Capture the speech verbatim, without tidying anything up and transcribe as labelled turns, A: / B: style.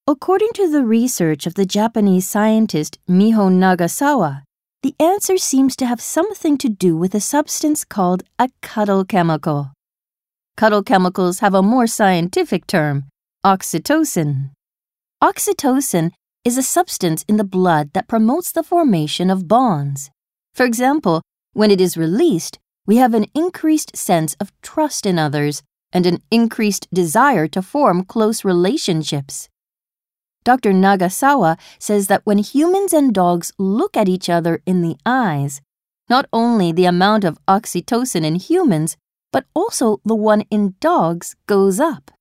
A: According to the research of the Japanese scientist Miho Nagasawa, the answer seems to have something to do with a substance called a cuddle chemical. Cuddle chemicals have a more scientific term, oxytocin. Oxytocin is a substance in the blood that promotes the formation of bonds. For example, when it is released, we have an increased sense of trust in others and an increased desire to form close relationships. Doctor Nagasawa says that when humans and dogs look at each other in the eyes, not only the amount of oxytocin in humans, but also the one in dogs goes up.